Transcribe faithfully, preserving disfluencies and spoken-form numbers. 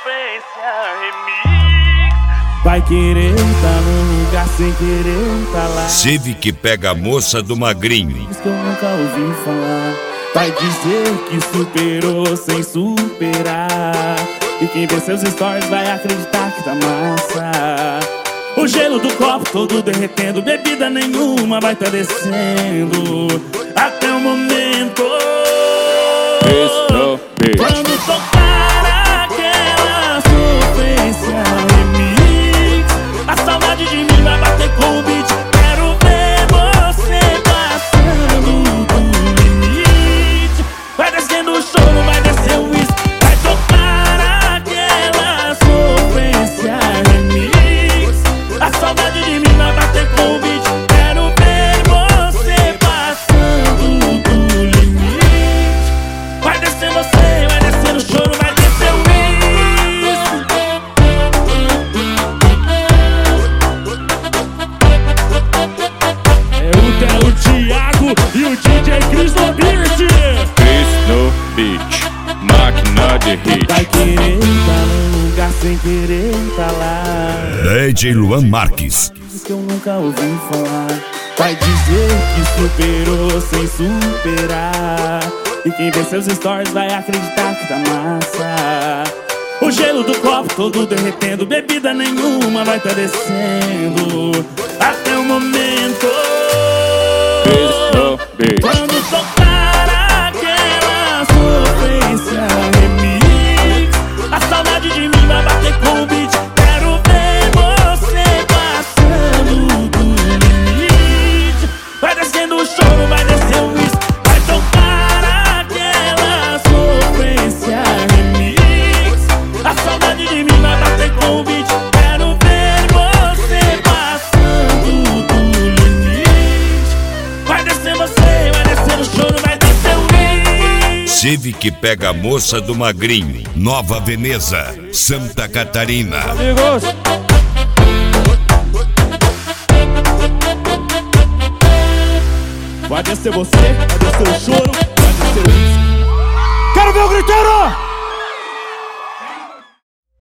sofrência remix. Vai querer tá num lugar sem querer tá lá. Civic pega a moça do magrinho. Diz que eu nunca ouvi falar. Vai dizer que superou sem superar. E quem vê seus stories vai acreditar que tá massa. O gelo do copo todo derretendo, bebida nenhuma vai tá descendo. Até o momento quando tocar aquela sofrência remix, a saudade de mim vai bater com o beat. Quero ver você passando do limite. Vai descendo o choro, vai descer o uísque. Vai tocar aquela sofrência remix, a saudade de mim vai bater com o beat. Quero ver você passando do limite. Vai descer você, vai descer o choro, vai descer o uísque. É o Theo, o Thiago e o D J Chris no beat. Chris no beat, máquina de hit. Vai querer tá num lugar sem querer tá lá. D J Luan Marques. Diz que eu nunca ouvi falar. Vai dizer que superou sem superar. E quem vê seus stories vai acreditar que tá massa. O gelo do copo todo derretendo, bebida nenhuma vai tá descendo. Até o momento Chris no beat. quando tocar aquela sofrência remix, a saudade de mim vai bater com o beat. Quero ver você passando do limite. Vai descendo o choro, vai descer o uísque. Vai tocar aquela sofrência remix, a saudade de mim vai bater com o beat. Quero ver você passando do limite. Vai descer você, vai descer o choro, vai descer o uísque. Civic pega a moça do magrinho. Nova Veneza, Santa Catarina. Amigos, Vai descer você, vai descer o choro, vai descer o uísque. quero ver o griteiro!